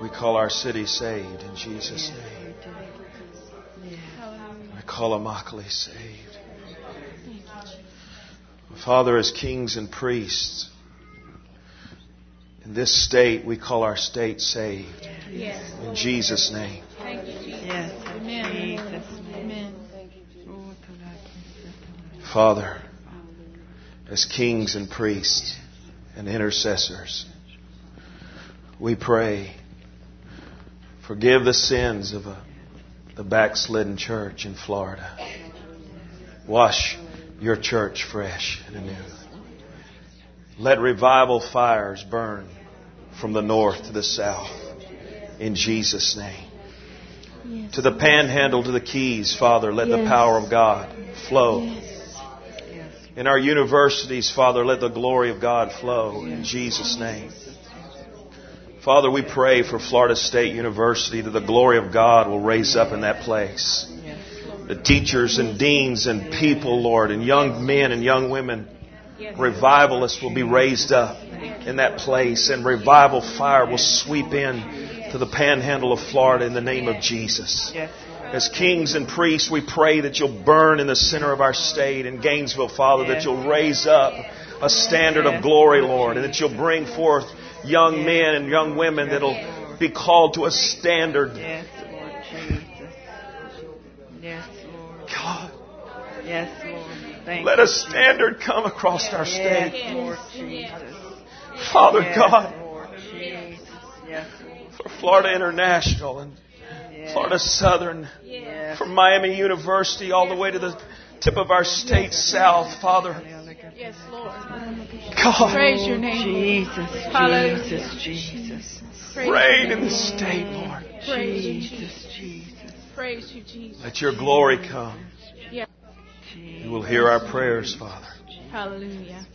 We call our city saved in Jesus' name. We call Immokalee saved. Father, as kings and priests in this state, we call our state saved. In Jesus' name. Thank you, Jesus. Yes. Amen. Amen. Father, as kings and priests and intercessors, we pray, forgive the sins of the backslidden church in Florida. Wash your church fresh and anew. Let revival fires burn from the north to the south in Jesus' name. To the Panhandle, to the Keys, Father, let the power of God flow. In our universities, Father, let the glory of God flow in Jesus' name. Father, we pray for Florida State University that the glory of God will raise up in that place. The teachers and deans and people, Lord, and young men and young women, revivalists will be raised up in that place, and revival fire will sweep in to the Panhandle of Florida in the name of Jesus. As kings and priests, we pray that you'll burn in the center of our state in Gainesville, Father, that you'll raise up a standard of glory, Lord, and that you'll bring forth young men and young women that'll be called to a standard. Yes, Lord Jesus. Yes, Lord. God, Yes, Lord. Thank let you, a standard come across our state. Yes, Lord Jesus. Father Yes, God, Lord Jesus. Yes, Lord. for Florida International and Yes. Florida Southern, Yes. from Miami University all the way to the tip of our state south, Father. Yes, Lord. God, Praise your name. Jesus, Hallelujah. Jesus. Praise reign your in the name. state, Lord. Praise you, Jesus, Jesus. Jesus. Praise you, Jesus. Let your glory come. Yeah. You will hear our prayers, Father. Hallelujah.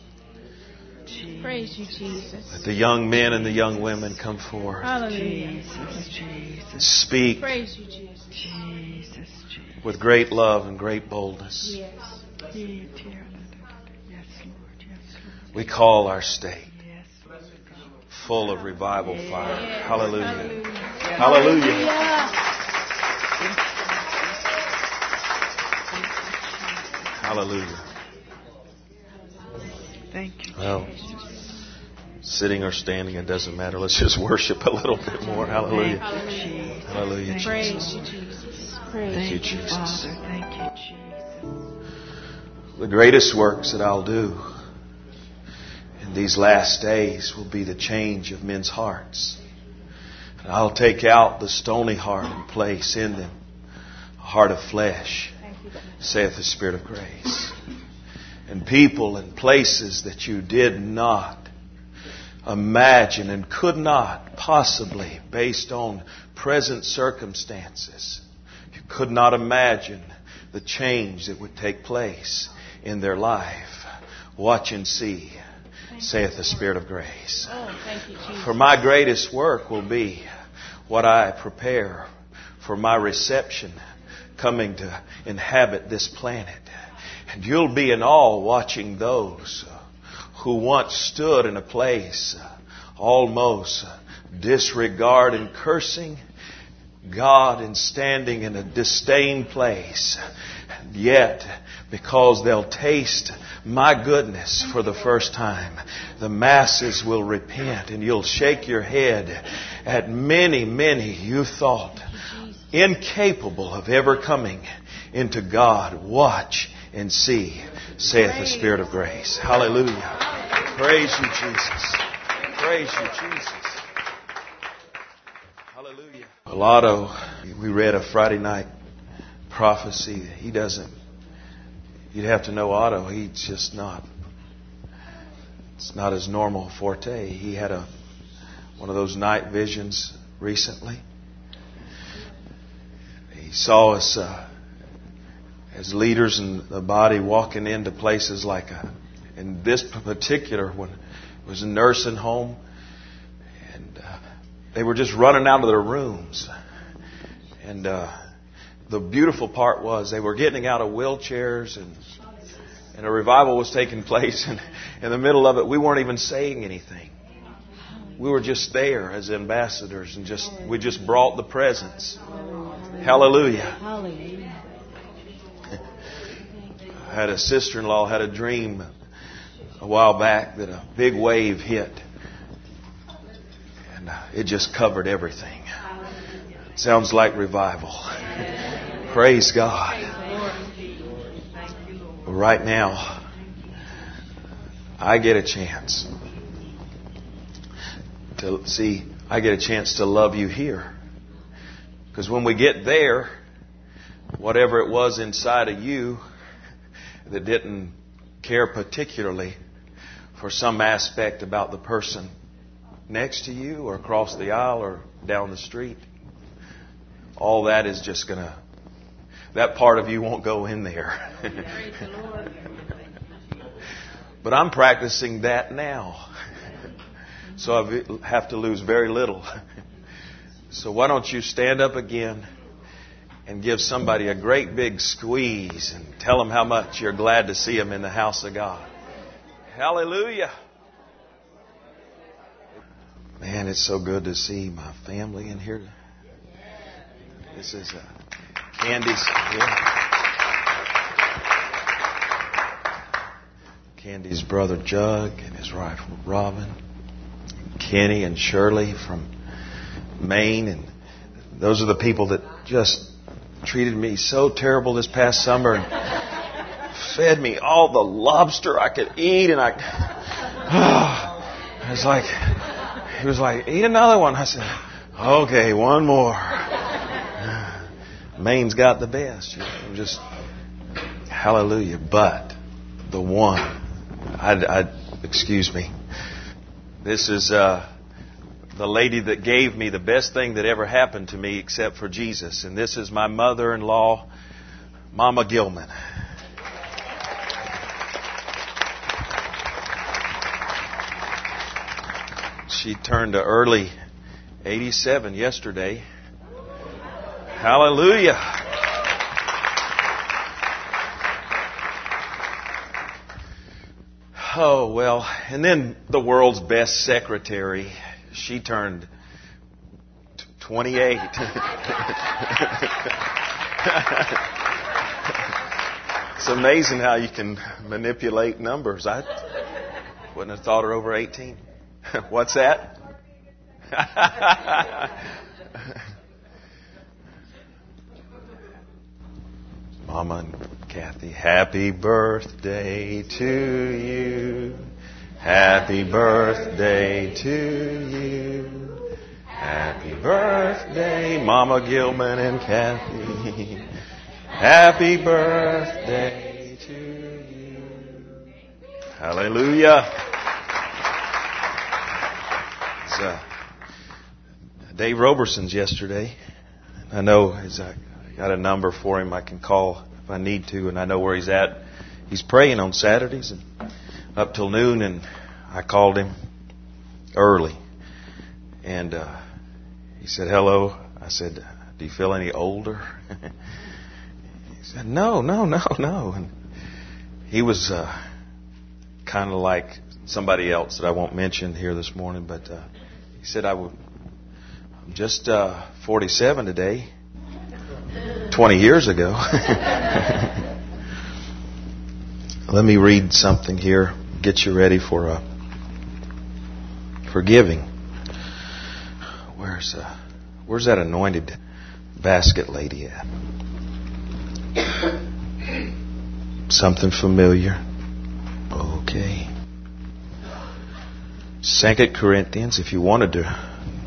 Praise you, Jesus. Let the young men and the young women come forward. Hallelujah. And speak Praise you, Jesus. Jesus. with great love and great boldness. Yes. Yes, Lord. Yes, Lord. We call our state Yes, Lord. full of revival fire. Yes. Hallelujah. Hallelujah. Hallelujah. Hallelujah. Thank you. Well, sitting or standing, it doesn't matter. Let's just worship a little bit more. Hallelujah. Hallelujah. Hallelujah, Praise Jesus. you, Jesus. Thank Praise you, Thank you, Jesus. Father. Thank you, Jesus. The greatest works that I'll do in these last days will be the change of men's hearts. And I'll take out the stony heart and place in them a heart of flesh, saith the Spirit of grace. And people and places that you did not imagine and could not possibly, based on present circumstances, you could not imagine the change that would take place in their life. Watch and see, saith the Spirit of grace. Oh, thank you, Jesus. For my greatest work will be what I prepare for my reception coming to inhabit this planet. And you'll be in awe watching those who once stood in a place almost disregard and cursing God and standing in a disdained place. And yet, because they'll taste my goodness for the first time, the masses will repent, and you'll shake your head at many you thought incapable of ever coming into God. Watch and see, saith the Spirit of grace. Hallelujah. Praise you, Jesus. Praise you, Jesus. Hallelujah. Well, Otto, we read a Friday night prophecy. He doesn't, you'd have to know Otto. He's just not, it's not his normal forte. He had one of those night visions recently. He saw us as leaders in the body walking into places like in this particular one, it was a nursing home, and they were just running out of their rooms. And the beautiful part was they were getting out of wheelchairs, and a revival was taking place, and in the middle of it, we weren't even saying anything. We were just there as ambassadors and we just brought the presence. Hallelujah. Hallelujah. I had a sister-in-law had a dream a while back that a big wave hit. And it just covered everything. It sounds like revival. Praise God. Right now, I get a chance to love you here. Because when we get there, whatever it was inside of you that didn't care particularly for some aspect about the person next to you or across the aisle or down the street, all that is just that part of you won't go in there. But I'm practicing that now. So I have to lose very little. So why don't you stand up again and give somebody a great big squeeze and tell them how much you're glad to see them in the house of God. Hallelujah. Man, it's so good to see my family in here. This is Candy's. Candy's brother Jug and his wife Robin. Kenny and Shirley from Maine. And those are the people that just treated me so terrible this past summer and fed me all the lobster I could eat. And he was like, eat another one. I said, okay, one more. Maine's got the best. Just hallelujah. But the one, excuse me. This is the lady that gave me the best thing that ever happened to me except for Jesus. And this is my mother-in-law, Mama Gilman. She turned to early 87 yesterday. Hallelujah. Oh, well, and then the world's best secretary, she turned 28. It's amazing how you can manipulate numbers. I wouldn't have thought her over 18. What's that? Mama and Kathy, happy birthday to you. Happy birthday to you. Happy birthday, Mama Gilman and Kathy. Happy birthday to you. Hallelujah. Dave Roberson's yesterday. I know I got a number for him I can call if I need to, and I know where he's at. He's praying on Saturdays and up till noon, and I called him early. And he said, hello. I said, do you feel any older? He said, no. And he was kind of like somebody else that I won't mention here this morning, but he said, I'm just 47 today, 20 years ago. Let me read something here, get you ready for giving. Where's that anointed basket lady at? Something familiar. Okay. 2 Corinthians, if you wanted to.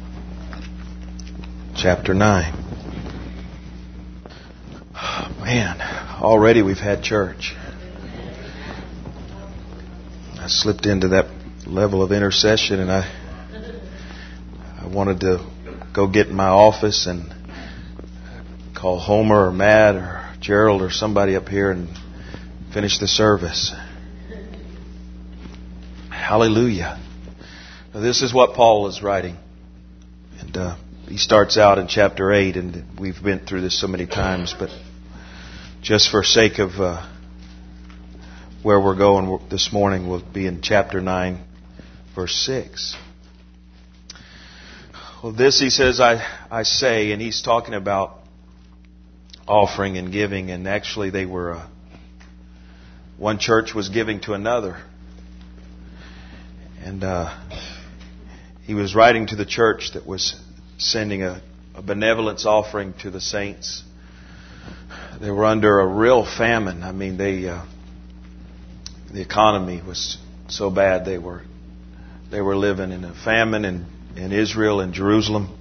Chapter 9. Oh, man, already we've had church. I slipped into that level of intercession, and I wanted to go get in my office and call Homer or Matt or Gerald or somebody up here and finish the service. Hallelujah. Now, this is what Paul is writing. And he starts out in chapter 8, and we've been through this so many times, but just for sake of where we're going this morning, we'll be in chapter 9, verse 6. Well, this, he says, I say, and he's talking about offering and giving, and actually they were, one church was giving to another. And he was writing to the church that was sending a benevolence offering to the saints. They were under a real famine. I mean, the economy was so bad. They were living in a famine in Israel and Jerusalem.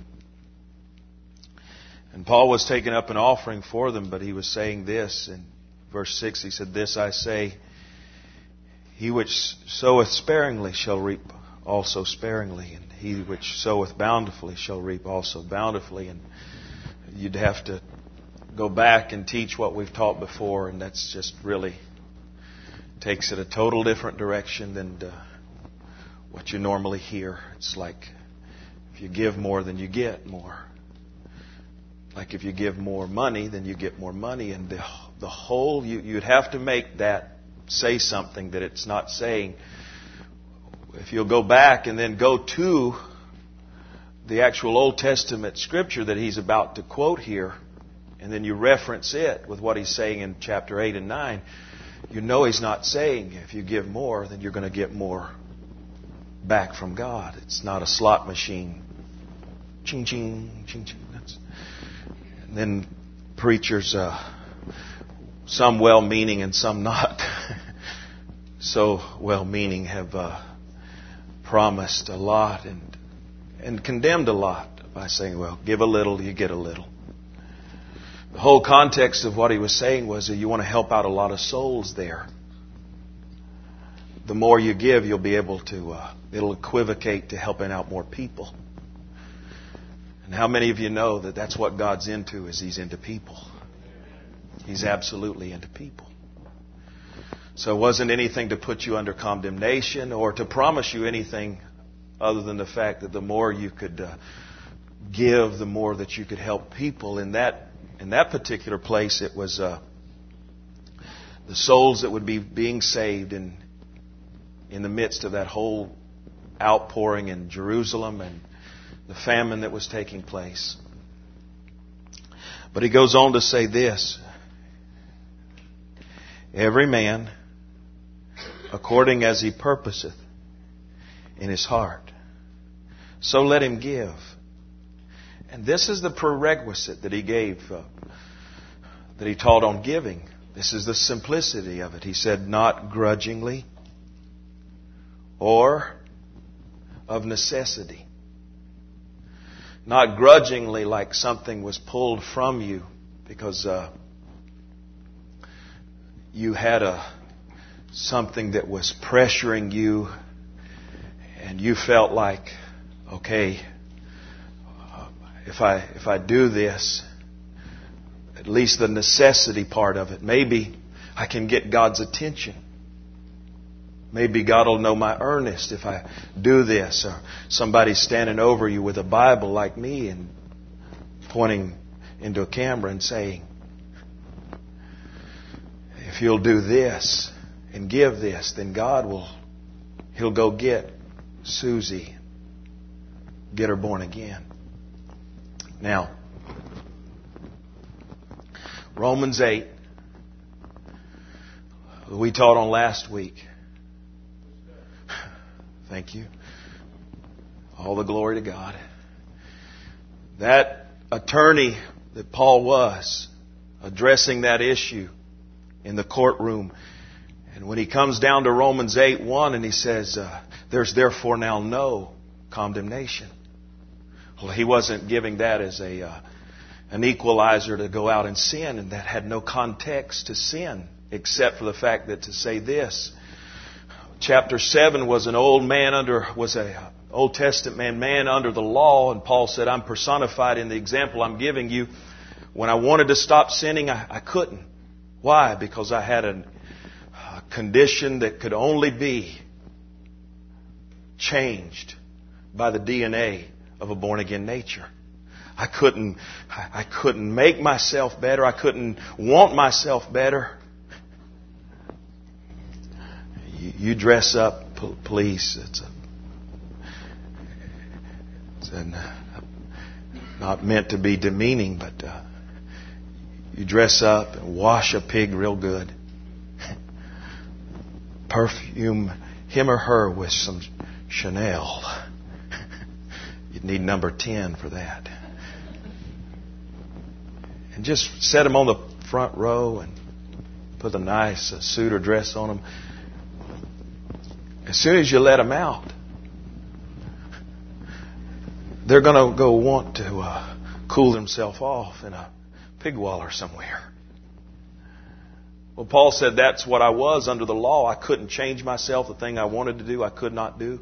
And Paul was taking up an offering for them, but he was saying this in verse 6. He said, "This I say, he which soweth sparingly shall reap also sparingly, and he which soweth bountifully shall reap also bountifully." And you'd have to go back and teach what we've taught before, and that's just really takes it a total different direction than what you normally hear. It's like if you give more, then you get more. Like if you give more money, then you get more money. And the whole, you'd have to make that say something that it's not saying. If you'll go back and then go to the actual Old Testament scripture that he's about to quote here, and then you reference it with what he's saying in chapter 8 and 9, you know he's not saying if you give more, then you're going to get more back from God. It's not a slot machine. Ching, ching, ching, ching. And then preachers, some well-meaning and some not so well-meaning, have promised a lot and condemned a lot by saying, well, give a little, you get a little. The whole context of what he was saying was that you want to help out a lot of souls there. The more you give, you'll be able to, it'll equivocate to helping out more people. And how many of you know that that's what God's into, is He's into people. He's absolutely into people. So it wasn't anything to put you under condemnation or to promise you anything other than the fact that the more you could give, the more that you could help people. In that particular place, it was the souls that would be being saved in the midst of that whole outpouring in Jerusalem and the famine that was taking place. But he goes on to say this: every man according as he purposeth in his heart, so let him give. And this is the prerequisite that he gave, that he taught on giving. This is the simplicity of it. He said, not grudgingly or of necessity. Not grudgingly, like something was pulled from you because you had something that was pressuring you and you felt like, okay, if I do this, at least the necessity part of it, maybe I can get God's attention. Maybe God will know my earnest if I do this. Or somebody's standing over you with a Bible like me and pointing into a camera and saying, if you'll do this and give this, then He'll go get Susie, get her born again. Now, Romans 8, we taught on last week. Thank you. All the glory to God. That attorney that Paul was addressing that issue in the courtroom. And when he comes down to Romans 8:1 and he says, there's therefore now no condemnation. Well, he wasn't giving that as an equalizer to go out and sin, and that had no context to sin except for the fact that to say this. Chapter 7 was an Old Testament man under the law, and Paul said, I'm personified in the example I'm giving you. When I wanted to stop sinning, I couldn't. Why? Because I had a condition that could only be changed by the DNA of a born-again nature. I couldn't make myself better. I couldn't want myself better. You dress up, police. It's a Not meant to be demeaning, but you dress up and wash a pig real good. Perfume him or her with some Chanel. You'd need number 10 for that. And just set them on the front row and put a nice suit or dress on them. As soon as you let them out, they're going to go want to cool themselves off in a pig waller somewhere. Well, Paul said that's what I was under the law. I couldn't change myself. The thing I wanted to do, I could not do.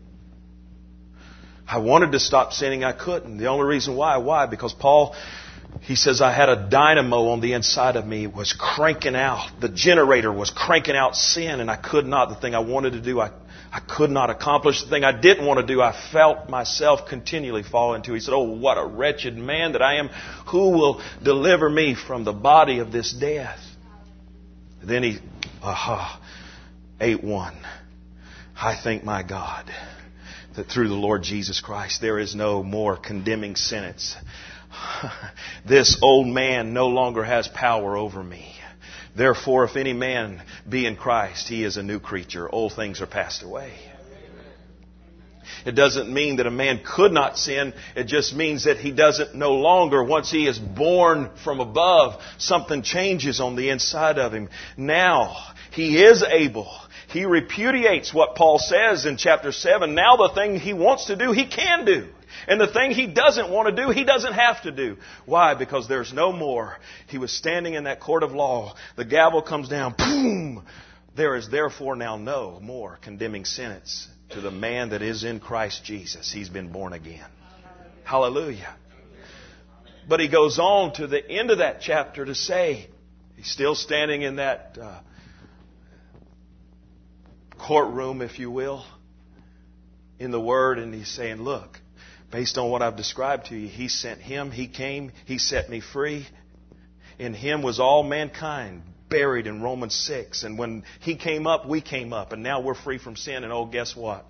I wanted to stop sinning. I couldn't. The only reason why? Why? Because Paul, he says, I had a dynamo on the inside of me. It was cranking out. The generator was cranking out sin, and I could not. The thing I wanted to do, I could not accomplish. The thing I didn't want to do, I felt myself continually fall into. He said, oh, what a wretched man that I am. Who will deliver me from the body of this death? Then he, 8:1. I thank my God that through the Lord Jesus Christ there is no more condemning sentence. This old man no longer has power over me. Therefore, if any man be in Christ, he is a new creature. Old things are passed away. It doesn't mean that a man could not sin. It just means that he doesn't no longer, once he is born from above, something changes on the inside of him. Now, he is able. He repudiates what Paul says in chapter 7. Now the thing he wants to do, he can do. And the thing he doesn't want to do, he doesn't have to do. Why? Because there's no more. He was standing in that court of law. The gavel comes down. Boom! There is therefore now no more condemning sentence to the man that is in Christ Jesus. He's been born again. Hallelujah. But he goes on to the end of that chapter to say, he's still standing in that courtroom, if you will, in the Word, and he's saying, look, based on what I've described to you, He sent Him, He came, He set me free. In Him was all mankind buried in Romans 6. And when He came up, we came up. And now we're free from sin. And oh, guess what?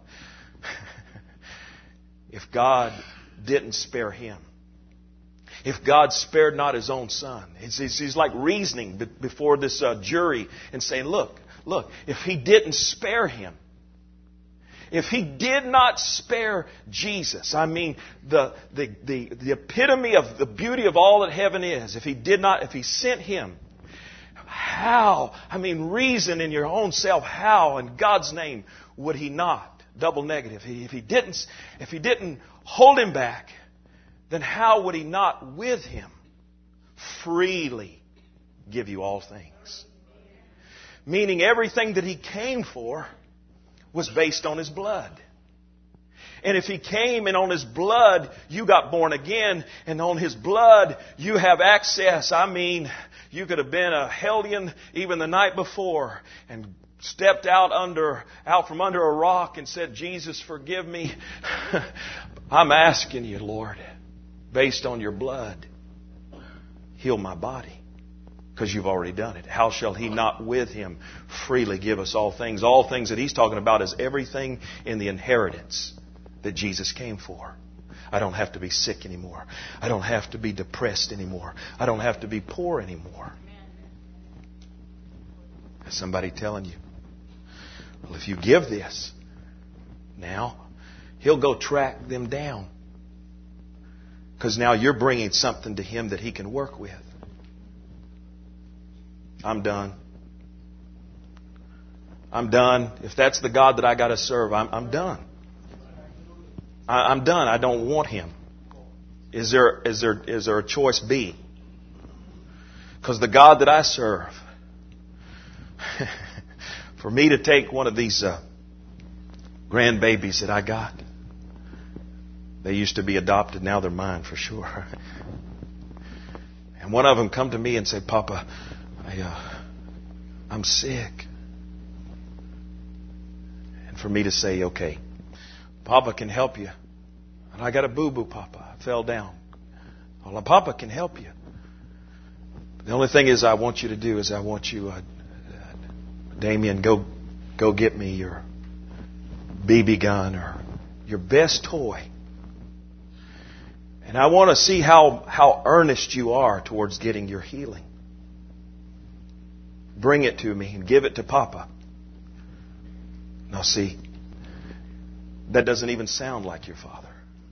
If God didn't spare Him, if God spared not His own Son, he's like reasoning before this jury and saying, look, if He didn't spare Him, if He did not spare Jesus, I mean, the epitome of the beauty of all that heaven is, if He sent Him, how? I mean, reason in your own self, how in God's name would He not? Double negative. If He didn't hold Him back, then how would He not with Him freely give you all things? Meaning everything that He came for was based on His blood. And if He came and on His blood you got born again, and on His blood you have access, I mean, you could have been a hellion even the night before and stepped out from under a rock and said, Jesus, forgive me. I'm asking you, Lord, based on your blood, heal my body. Because you've already done it. How shall He not with Him freely give us all things? All things that He's talking about is everything in the inheritance that Jesus came for. I don't have to be sick anymore. I don't have to be depressed anymore. I don't have to be poor anymore. Is somebody telling you? Well, if you give this, now He'll go track them down. Because now you're bringing something to Him that He can work with. I'm done. I'm done. If that's the God that I got to serve, I'm done. I'm done. I don't want Him. Is there a choice B? Because the God that I serve, for me to take one of these grandbabies that I got, they used to be adopted, now they're mine for sure. And one of them come to me and say, Papa, I'm sick. And for me to say, okay, Papa can help you. And I got a boo-boo, Papa. I fell down. Well, Papa can help you. The only thing is I want you to do is I want you, Damien, go get me your BB gun or your best toy. And I want to see how earnest you are towards getting your healing. Bring it to me and give it to Papa. Now see, that doesn't even sound like your Father.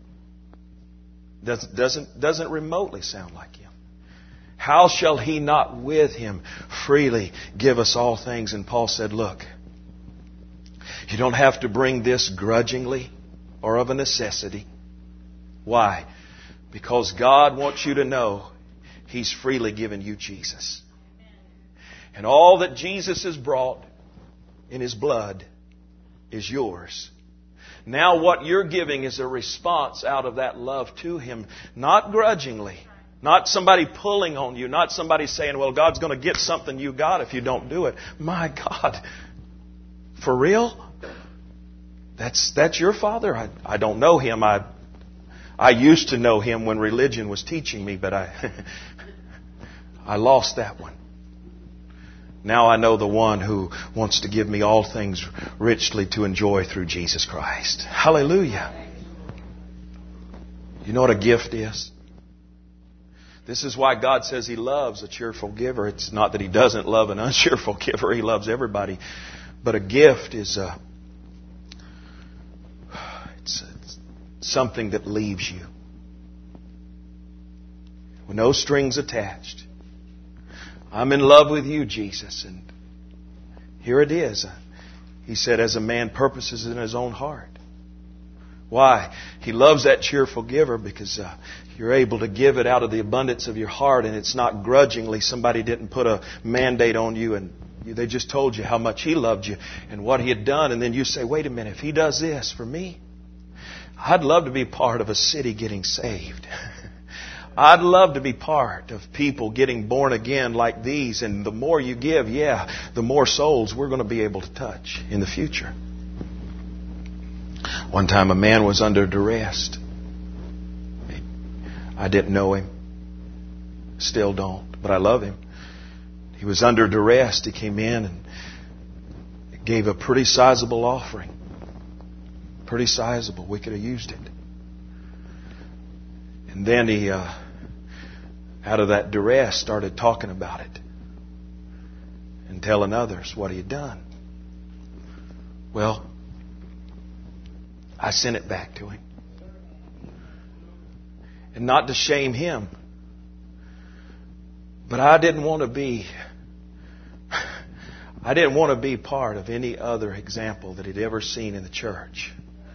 Doesn't remotely sound like Him. How shall He not with Him freely give us all things? And Paul said, look, you don't have to bring this grudgingly or of a necessity. Why? Because God wants you to know He's freely given you Jesus. And all that Jesus has brought in His blood is yours. Now what you're giving is a response out of that love to Him, not grudgingly, not somebody pulling on you, not somebody saying, well, God's going to get something you got if you don't do it. My God, for real? That's your Father? I don't know Him. I used to know Him when religion was teaching me, but I lost that one. Now I know the one who wants to give me all things richly to enjoy through Jesus Christ. Hallelujah. You know what a gift is? This is why God says He loves a cheerful giver. It's not that He doesn't love an uncheerful giver. He loves everybody. But a gift is it's something that leaves you with no strings attached. I'm in love with you, Jesus. And here it is. He said, as a man purposes in his own heart. Why? He loves that cheerful giver because you're able to give it out of the abundance of your heart, and it's not grudgingly. Somebody didn't put a mandate on you and they just told you how much He loved you and what He had done. And then you say, wait a minute, if He does this for me, I'd love to be part of a city getting saved. I'd love to be part of people getting born again like these. And the more you give, the more souls we're going to be able to touch in the future. One time a man was under duress. I didn't know him. Still don't, but I love him. He was under duress. He came in and gave a pretty sizable offering. Pretty sizable. We could have used it. And then he, out of that duress, started talking about it and telling others what he had done. Well, I sent it back to him. And not to shame him, but I didn't want to be part of any other example that he'd ever seen in the church.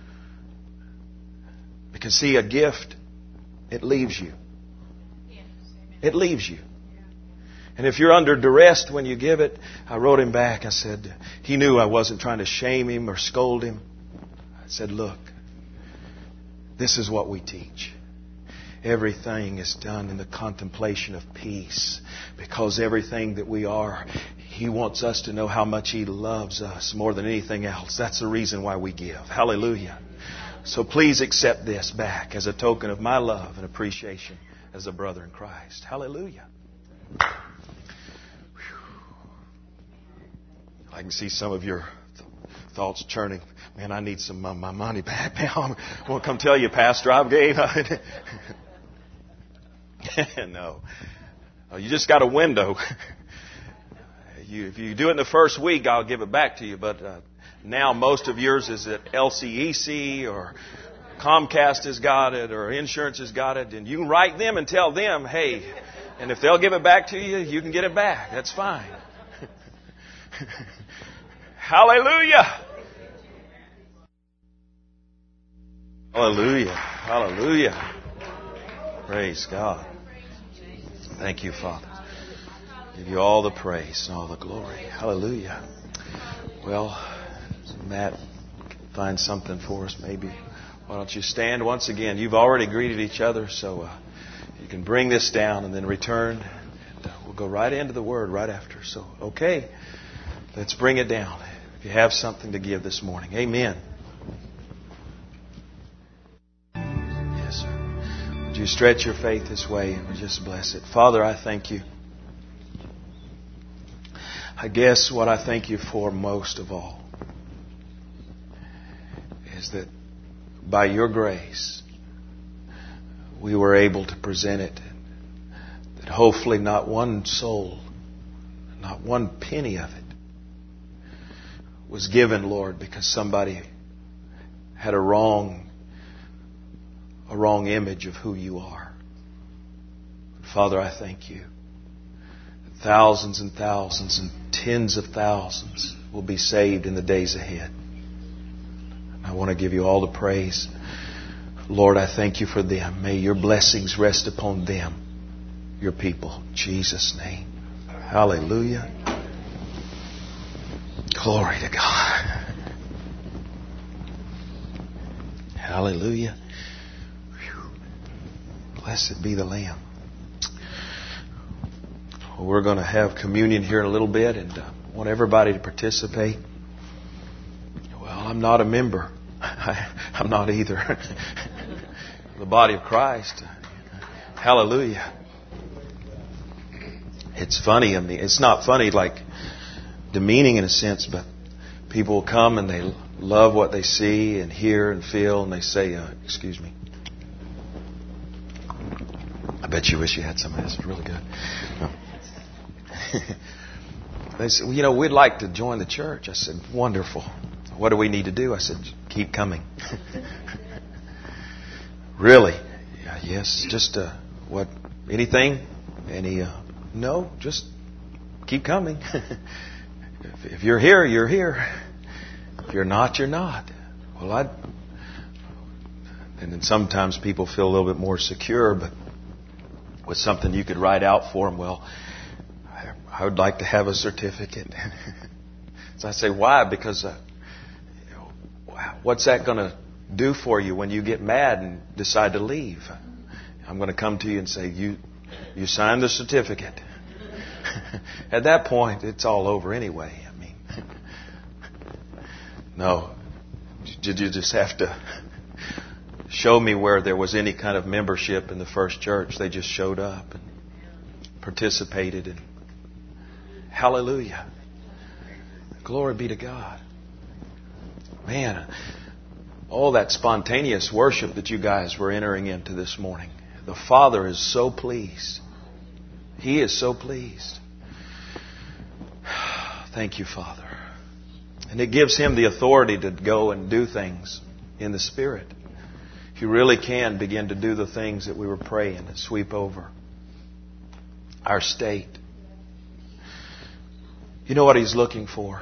Because see, a gift, it leaves you. It leaves you. And if you're under duress when you give it, I wrote him back. I said, he knew I wasn't trying to shame him or scold him. I said, look, this is what we teach. Everything is done in the contemplation of peace. Because everything that we are, He wants us to know how much He loves us more than anything else. That's the reason why we give. Hallelujah. So please accept this back as a token of my love and appreciation as a brother in Christ. Hallelujah. I can see some of your thoughts churning. Man, I need some of my money back now. I won't come tell you, Pastor, I've gave. No. You just got a window. If you do it in the first week, I'll give it back to you. But now most of yours is at LCEC or Comcast has got it or insurance has got it. And you can write them and tell them, hey, and if they'll give it back to you, you can get it back. That's fine. Hallelujah. Hallelujah. Hallelujah. Praise God. Thank you, Father. Give you all the praise and all the glory. Hallelujah. Well, Matt, find something for us maybe. Why don't you stand once again? You've already greeted each other, so you can bring this down and then return. And we'll go right into the Word right after. So, okay, let's bring it down. If you have something to give this morning. Amen. Yes, sir. Would you stretch your faith this way and just bless it? Father, I thank you. I guess what I thank you for most of all is that by your grace, we were able to present it. That hopefully not one soul, not one penny of it was given, Lord, because somebody had a wrong image of who you are. Father, I thank you. Thousands and thousands and tens of thousands will be saved in the days ahead. I want to give you all the praise. Lord, I thank you for them. May your blessings rest upon them, your people. In Jesus' name. Hallelujah. Glory to God. Hallelujah. Whew. Blessed be the Lamb. Well, we're going to have communion here in a little bit, and I want everybody to participate. Well, I'm not a member. I'm not either. The body of Christ. Hallelujah. It's funny. I mean, it's not funny like demeaning in a sense, but people will come and they love what they see and hear and feel, and they say, excuse me. I bet you wish you had some of this. It's really good. No. They said, well, we'd like to join the church. I said, wonderful. What do we need to do? I said, keep coming. Really? Yeah, yes. Just what? Anything? No. Just keep coming. If you're here, you're here. If you're not, you're not. Well, and then sometimes people feel a little bit more secure, but with something you could write out for them. Well, I would like to have a certificate. So I say, why? Because what's that going to do for you when you get mad and decide to leave? I'm going to come to you and say, you signed the certificate. At that point, it's all over anyway. I mean, no, you just have to show me where there was any kind of membership in the first church. They just showed up and participated. And hallelujah. Glory be to God. Man, all that spontaneous worship that you guys were entering into this morning. The Father is so pleased. He is so pleased. Thank you, Father. And it gives Him the authority to go and do things in the Spirit. If you really can begin to do the things that we were praying to sweep over our state. You know what He's looking for?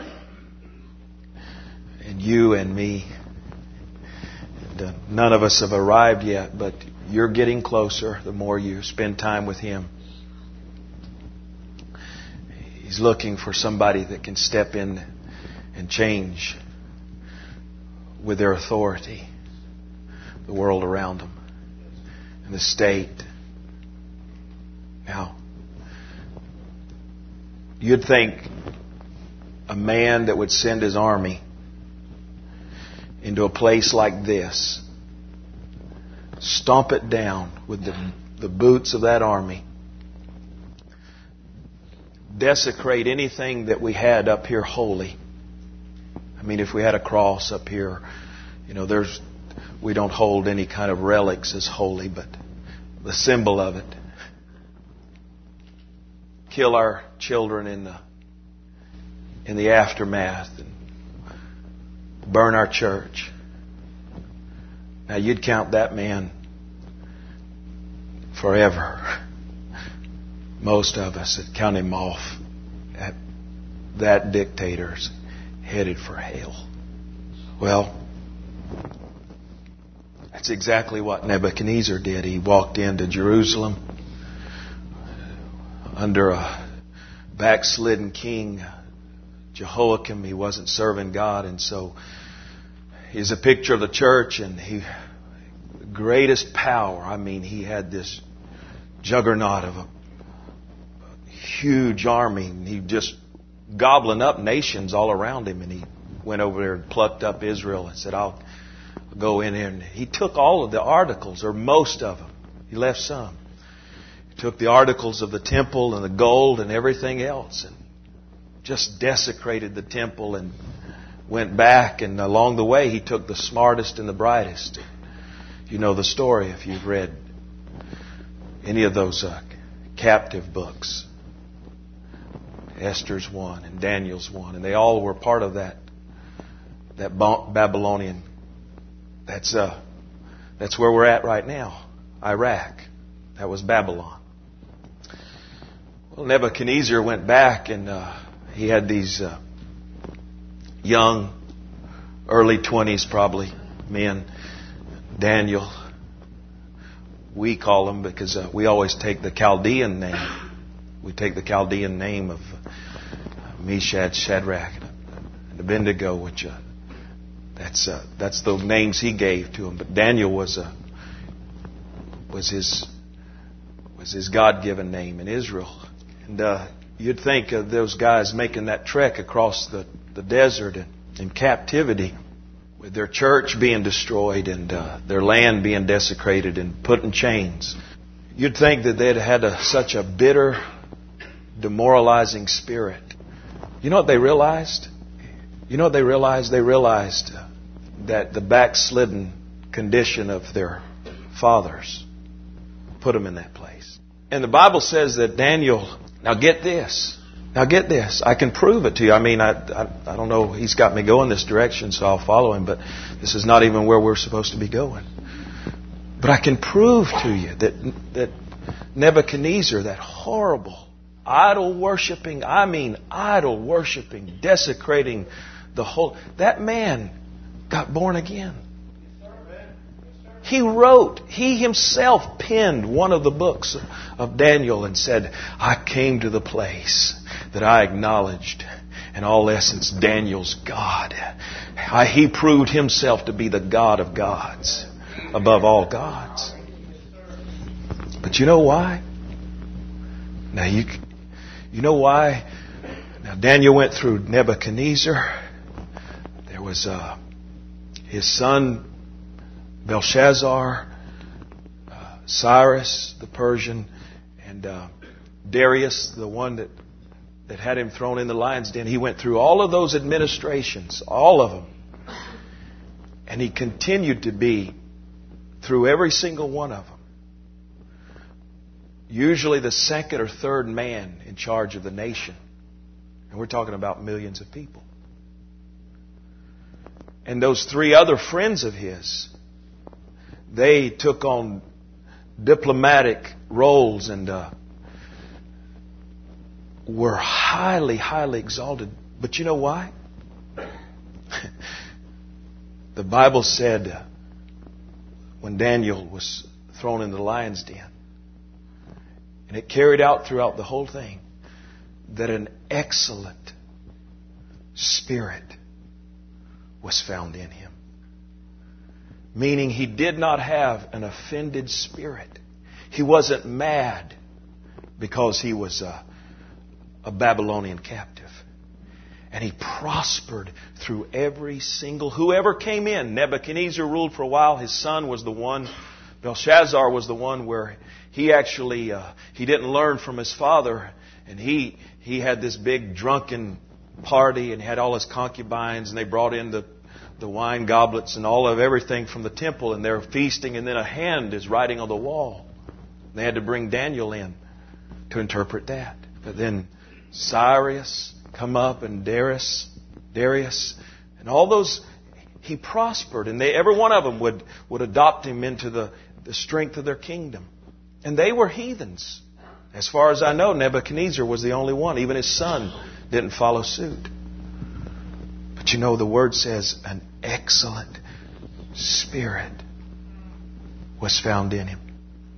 And you and me. And, none of us have arrived yet, but you're getting closer the more you spend time with Him. He's looking for somebody that can step in and change with their authority the world around them and the state. Now, you'd think a man that would send his army into a place like this, stomp it down with the boots of that army, desecrate anything that we had up here holy. I mean, if we had a cross up here, we don't hold any kind of relics as holy, but the symbol of it. Kill our children in the aftermath and burn our church. Now you'd count that man forever. Most of us would count him off. That dictator's headed for hell. Well, that's exactly what Nebuchadnezzar did. He walked into Jerusalem under a backslidden king, Jehoiakim. He wasn't serving God, and so he's a picture of the church, and the greatest power. I mean, he had this juggernaut of a huge army, and he just gobbling up nations all around him, and he went over there and plucked up Israel and said, I'll go in there. And he took all of the articles, or most of them. He left some. He took the articles of the temple and the gold and everything else and just desecrated the temple and went back. And along the way, he took the smartest and the brightest. You know the story if you've read any of those captive books. Esther's one and Daniel's one, and they all were part of that Babylonian. That's where we're at right now, Iraq. That was Babylon. Well, Nebuchadnezzar went back, and he had these young, early 20s probably, men. Daniel, we call them because we always take the Chaldean name. We take the Chaldean name of Meshach, Shadrach, and Abednego, which that's the names he gave to them. But Daniel was his God-given name in Israel. And you'd think of those guys making that trek across the desert in captivity, with their church being destroyed and their land being desecrated and put in chains. You'd think that they'd had such a bitter, demoralizing spirit. You know what they realized? They realized that the backslidden condition of their fathers put them in that place. And the Bible says that Daniel, now get this. I can prove it to you. I mean, I don't know. He's got me going this direction, so I'll follow him. But this is not even where we're supposed to be going. But I can prove to you that Nebuchadnezzar, that horrible, idol-worshipping, desecrating the whole... That man got born again. He himself penned one of the books of Daniel and said, I came to the place that I acknowledged, in all essence, Daniel's God. He proved himself to be the God of gods, above all gods. But you know why? Now you know why? Now Daniel went through Nebuchadnezzar. There was his son Belshazzar, Cyrus the Persian, and Darius, the one that had him thrown in the lion's den. He went through all of those administrations, all of them. And he continued to be, through every single one of them, usually the second or third man in charge of the nation. And we're talking about millions of people. And those three other friends of his, they took on diplomatic roles and were highly, highly exalted. But you know why? The Bible said when Daniel was thrown in the lion's den, and it carried out throughout the whole thing, that an excellent spirit was found in him. Meaning he did not have an offended spirit. He wasn't mad because he was a Babylonian captive. And he prospered through every single... Whoever came in. Nebuchadnezzar ruled for a while. His son was the one. Belshazzar was the one where he actually... he didn't learn from his father. And he had this big drunken party and had all his concubines. And they brought in the wine goblets and all of everything from the temple, and they're feasting, and then a hand is writing on the wall. They had to bring Daniel in to interpret that. But then Cyrus come up, and Darius, and all those, he prospered, and every one of them would adopt him into the strength of their kingdom. And they were heathens. As far as I know, Nebuchadnezzar was the only one. Even his son didn't follow suit. But you know, the Word says an excellent spirit was found in him.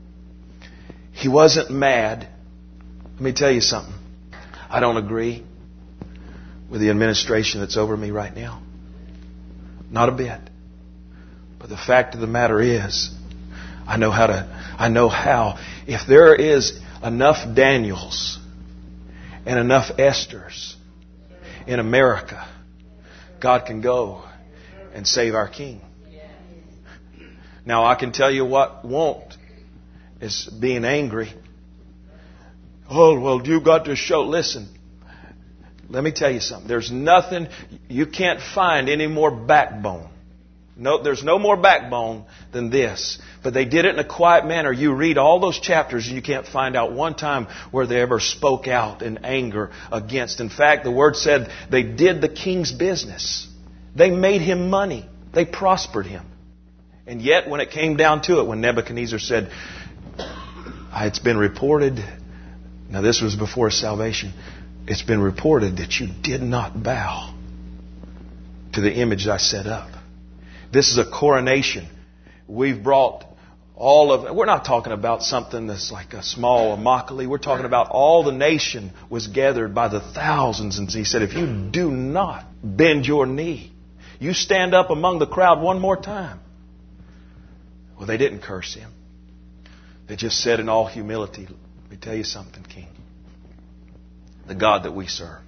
He wasn't mad. Let me tell you something. I don't agree with the administration that's over me right now. Not a bit. But the fact of the matter is, I know how. If there is enough Daniels and enough Esthers in America, God can go and save our King. Now, I can tell you what won't is being angry. Oh, well, you got to show. Listen, let me tell you something. There's nothing, you can't find any more backbone No, there's no more backbone than this. But they did it in a quiet manner. You read all those chapters and you can't find out one time where they ever spoke out in anger against. In fact, the Word said they did the king's business. They made him money. They prospered him. And yet, when it came down to it, when Nebuchadnezzar said, it's been reported, now this was before salvation, it's been reported that you did not bow to the image I set up. This is a coronation. We've brought we're not talking about something that's like a small Immokalee. We're talking about all the nation was gathered by the thousands. And he said, if you do not bend your knee, you stand up among the crowd one more time. Well, they didn't curse him. They just said in all humility, let me tell you something, King. The God that we serve.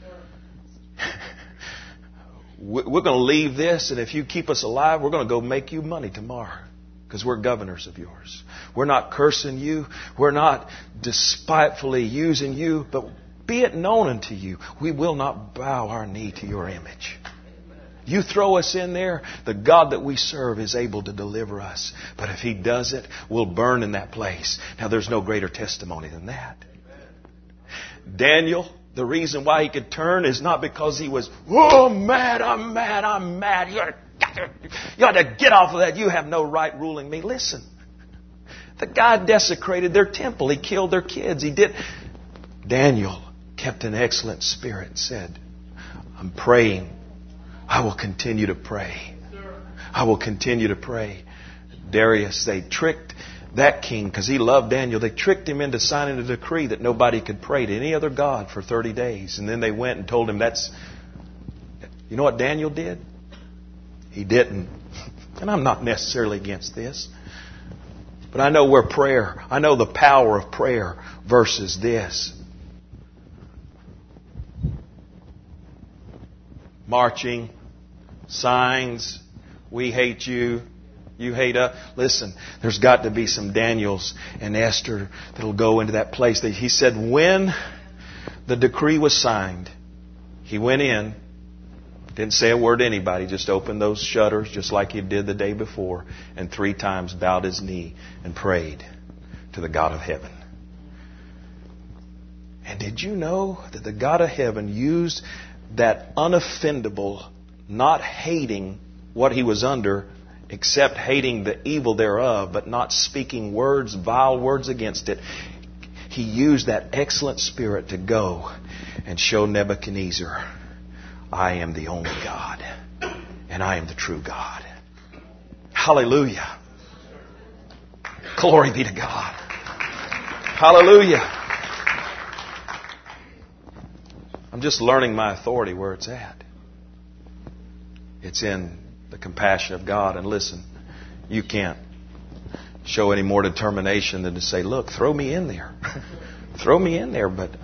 We're going to leave this, and if you keep us alive, we're going to go make you money tomorrow because we're governors of yours. We're not cursing you. We're not despitefully using you, but be it known unto you, we will not bow our knee to your image. You throw us in there, the God that we serve is able to deliver us. But if He does it, we'll burn in that place. Now, there's no greater testimony than that. Daniel, the reason why he could turn is not because he was, I'm mad. You ought to get off of that. You have no right ruling me. Listen, the guy desecrated their temple. He killed their kids. Daniel kept an excellent spirit and said, I'm praying. I will continue to pray. I will continue to pray. Darius, they tricked that king, because he loved Daniel, they tricked him into signing a decree that nobody could pray to any other god for 30 days. And then they went and told him you know what Daniel did? He didn't. And I'm not necessarily against this. But I know I know the power of prayer versus this. Marching, signs, we hate you. You hate us. Listen, there's got to be some Daniels and Esther that'll go into that place. He said when the decree was signed, he went in, didn't say a word to anybody, just opened those shutters just like he did the day before, and 3 times bowed his knee and prayed to the God of heaven. And did you know that the God of heaven used that unoffendable, not hating what he was under, except hating the evil thereof, but not speaking vile words against it. He used that excellent spirit to go and show Nebuchadnezzar, I am the only God, and I am the true God. Hallelujah. Glory be to God. Hallelujah. I'm just learning my authority where it's at. It's in the compassion of God. And listen, you can't show any more determination than to say, look, throw me in there. Throw me in there. But,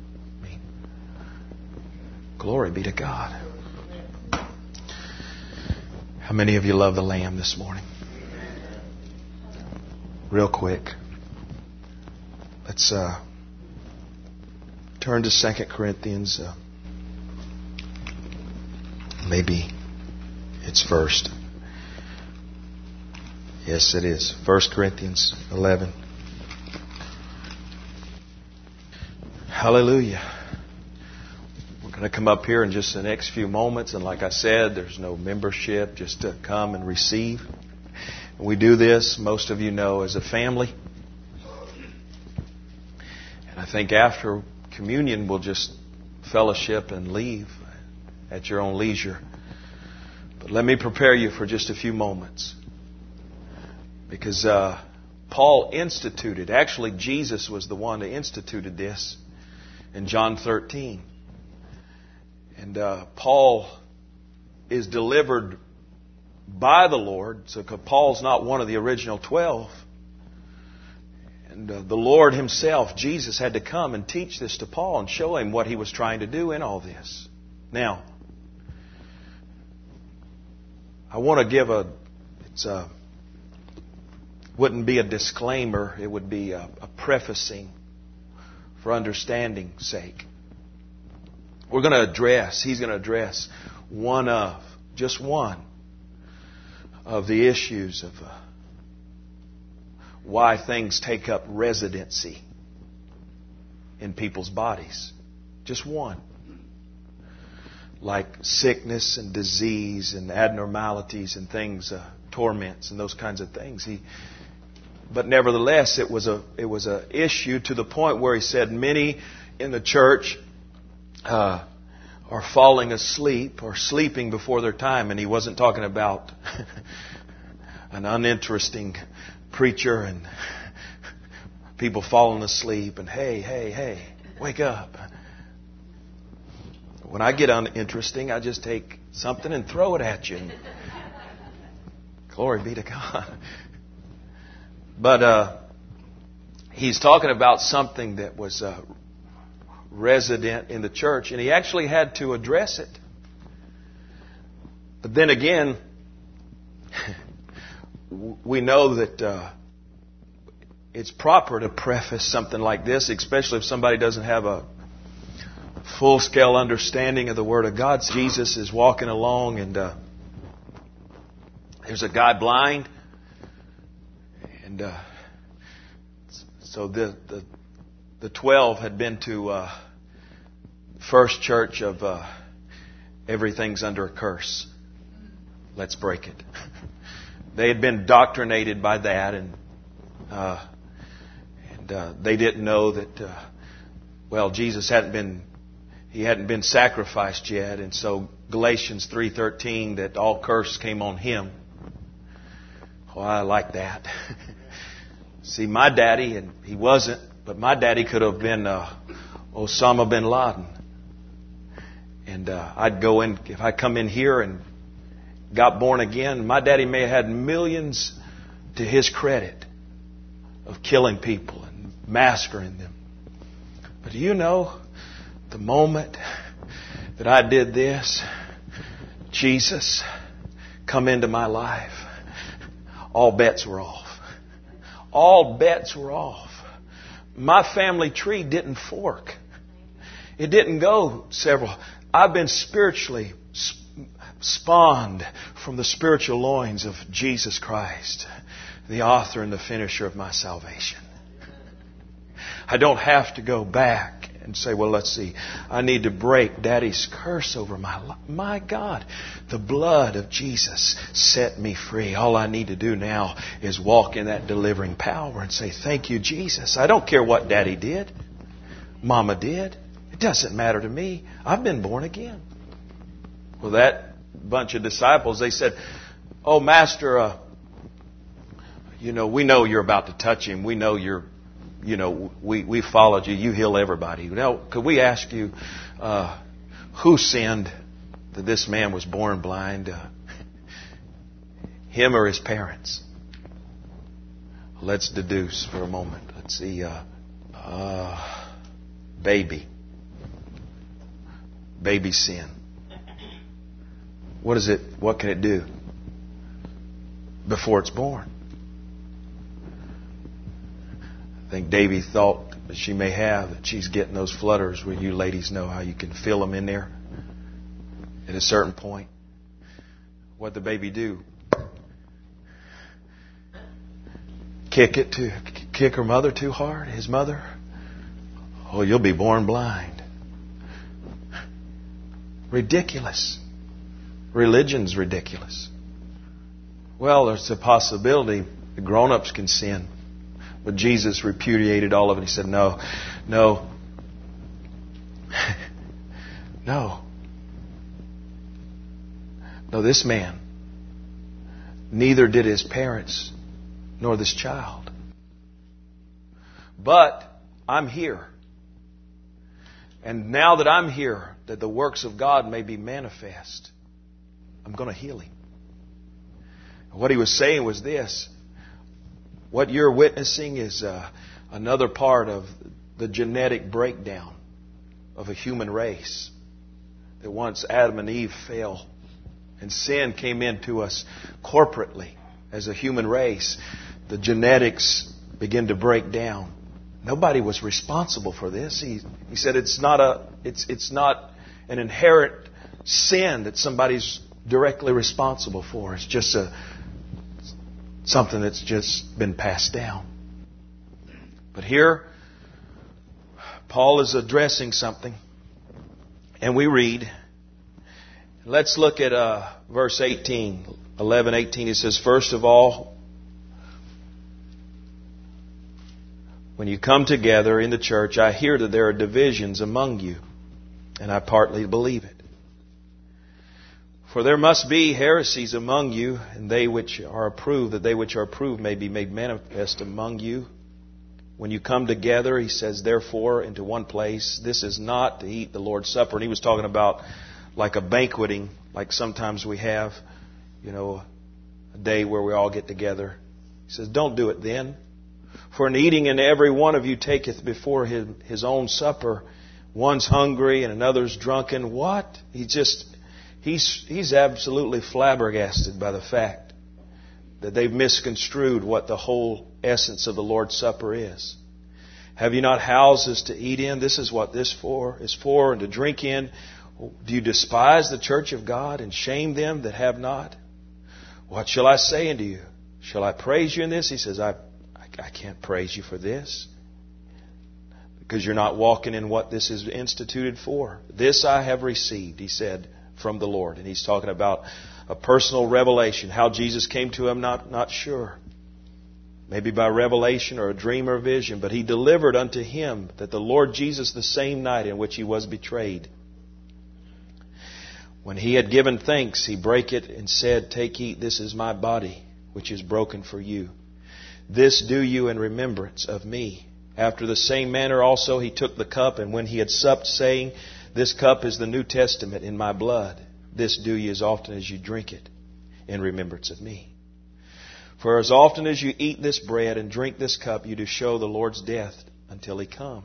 glory be to God. How many of you love the Lamb this morning? Real quick. Let's turn to 2 Corinthians. Maybe it's first. Yes, it is. 1 Corinthians 11. Hallelujah. We're going to come up here in just the next few moments. And like I said, there's no membership, just to come and receive. And we do this, most of you know, as a family. And I think after communion, we'll just fellowship and leave at your own leisure. But let me prepare you for just a few moments. Because Paul instituted, actually Jesus was the one that instituted this in John 13. And Paul is delivered by the Lord. So Paul's not one of the original 12. And the Lord Himself, Jesus, had to come and teach this to Paul and show him what he was trying to do in all this. Now, I want to give wouldn't be a disclaimer, it would be a prefacing for understanding's sake. He's going to address just one of the issues of why things take up residency in people's bodies. Just one. Like sickness and disease and abnormalities and things, torments and those kinds of things. But nevertheless, it was a issue to the point where he said many in the church are falling asleep or sleeping before their time. And he wasn't talking about an uninteresting preacher and people falling asleep and hey, wake up. When I get uninteresting, I just take something and throw it at you. And glory be to God. But he's talking about something that was resident in the church, and he actually had to address it. But then again, we know that it's proper to preface something like this, especially if somebody doesn't have a full-scale understanding of the Word of God. Jesus is walking along, and there's a guy blind. And so the 12 had been to First Church of Everything's Under a Curse. Let's break it. They had been doctrinated by that, and they didn't know that Jesus hadn't been sacrificed yet, and so Galatians 3:13 that all curse came on him. Well, I like that. See, my daddy, and he wasn't, but my daddy could have been Osama bin Laden. And I'd go in, if I come in here and got born again, my daddy may have had millions to his credit of killing people and massacring them. But do you know, the moment that I did this, Jesus come into my life, all bets were off. All bets were off. My family tree didn't fork. It didn't go several. I've been spiritually spawned from the spiritual loins of Jesus Christ, the author and the finisher of my salvation. I don't have to go back and say, well, let's see, I need to break Daddy's curse over my life. My God, the blood of Jesus set me free. All I need to do now is walk in that delivering power and say, thank you, Jesus. I don't care what Daddy did, Mama did. It doesn't matter to me. I've been born again. Well, that bunch of disciples, they said, oh, Master, we know you're about to touch him. We know we followed you. You heal everybody. Now, could we ask you, who sinned that this man was born blind? Him or his parents? Let's deduce for a moment. Let's see. Baby sin. What is it? What can it do before it's born? I think Davy thought that she may have, that she's getting those flutters where you ladies know how you can feel them in there at a certain point. What'd the baby do? Kick her mother too hard? His mother? Oh, you'll be born blind. Ridiculous. Religion's ridiculous. Well, there's a possibility the grown-ups can sin. But Jesus repudiated all of it. He said, no. No, this man, neither did his parents nor this child. But I'm here. And now that I'm here, that the works of God may be manifest, I'm going to heal him. What he was saying was this. What you're witnessing is another part of the genetic breakdown of a human race. That once Adam and Eve fell and sin came into us corporately as a human race, the genetics began to break down. Nobody was responsible for this. He said it's not an inherent sin that somebody's directly responsible for. It's just something that's just been passed down. But here, Paul is addressing something. And we read, let's look at verse 18, 11:18. It says, first of all, when you come together in the church, I hear that there are divisions among you, and I partly believe it. For there must be heresies among you, and they which are approved, that they which are approved may be made manifest among you. When you come together, he says, therefore, into one place, this is not to eat the Lord's Supper. And he was talking about like a banqueting, like sometimes we have, a day where we all get together. He says, don't do it then. For in eating and every one of you taketh before his own supper, one's hungry and another's drunken. What? He's absolutely flabbergasted by the fact that they've misconstrued what the whole essence of the Lord's Supper is. Have you not houses to eat in? This is what this is for, and to drink in. Do you despise the church of God and shame them that have not? What shall I say unto you? Shall I praise you in this? He says, I can't praise you for this, because you're not walking in what this is instituted for. This I have received, he said, from the Lord. And he's talking about a personal revelation. How Jesus came to him, not sure. Maybe by revelation or a dream or a vision. But he delivered unto him that the Lord Jesus, the same night in which he was betrayed, when he had given thanks, he brake it and said, take, eat, this is my body, which is broken for you. This do you in remembrance of me. After the same manner also he took the cup, and when he had supped, saying, this cup is the New Testament in my blood. This do ye as often as you drink it in remembrance of me. For as often as you eat this bread and drink this cup, you do show the Lord's death until he come.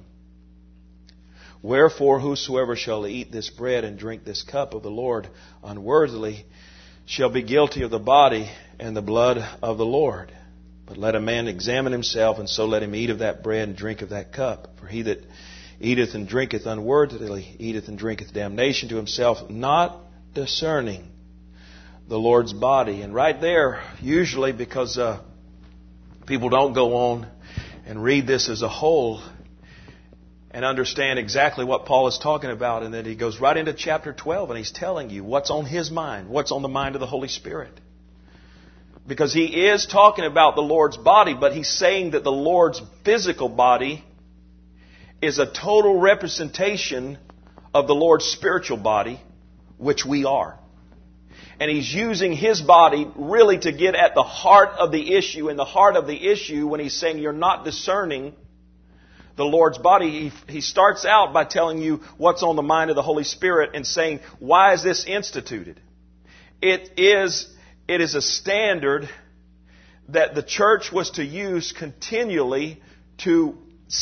Wherefore, whosoever shall eat this bread and drink this cup of the Lord unworthily shall be guilty of the body and the blood of the Lord. But let a man examine himself, and so let him eat of that bread and drink of that cup. For he that eateth and drinketh unworthily eateth and drinketh damnation to himself, not discerning the Lord's body. And right there, usually because people don't go on and read this as a whole and understand exactly what Paul is talking about, and then he goes right into chapter 12 and he's telling you what's on his mind, what's on the mind of the Holy Spirit. Because he is talking about the Lord's body, but he's saying that the Lord's physical body is a total representation of the Lord's spiritual body, which we are. And he's using his body really to get at the heart of the issue. And the heart of the issue, when he's saying you're not discerning the Lord's body, he starts out by telling you what's on the mind of the Holy Spirit and saying, why is this instituted? It is a standard that the church was to use continually to